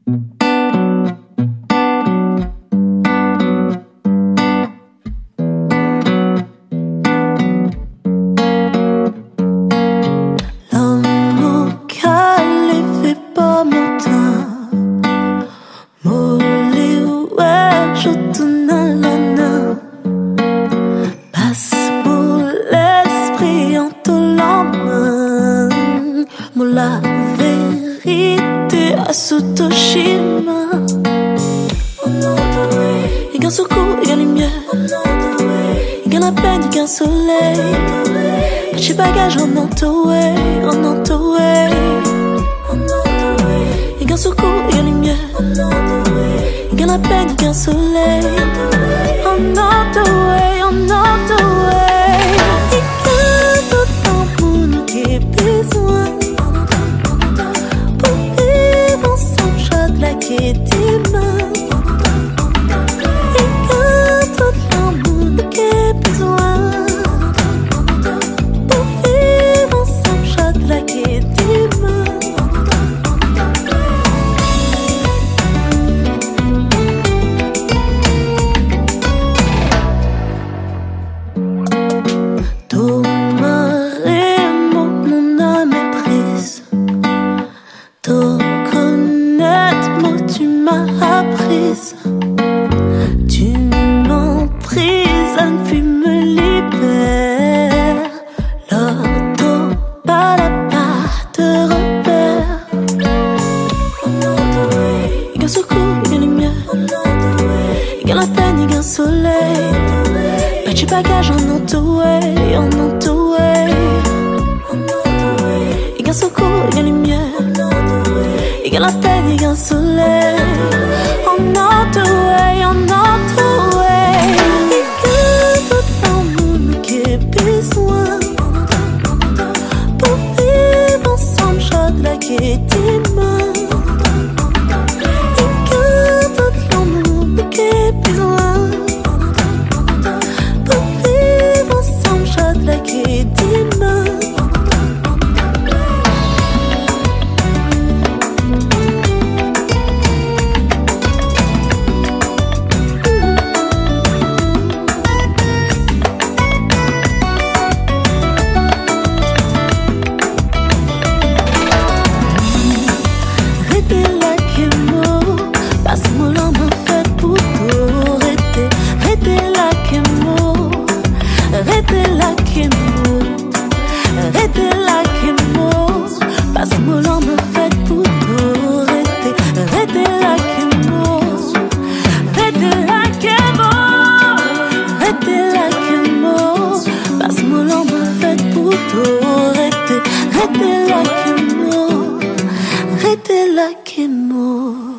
La vérité à Tsutoshima. Il gagne secours, il gagne lumière. Il gagne la peine, il gagne soleil. Petit bagage en entouré, en entouré. Il gagne secours, il gagne lumière. Il gagne la peine, il gagne soleil. En entouré, en entouré. Il gagne tout le temps pour nous qui est besoin. La qui est demain. Et quand tout l'amour qui est besoin pour vivre ensemble, chante la qui est demain. Tout mon âme est prise. Tout tu m'as apprise, tu m'emprisonnes puis me libères. L'auto, pas la part de repère. Il y a secours, il y a lumière. Il y a la peine, il y a le soleil. Petit bagage en entouré, en entouré. Il y a secours, il y a lumière. Il y a la peine, il y a le soleil. On entouré, on entouré. Il y a tout l'amour qui est besoin pour vivre ensemble, chante la qui est demain. Il y a tout l'amour qui est besoin pour vivre ensemble, chante la qui est demain. Arrêtez là, Kemo.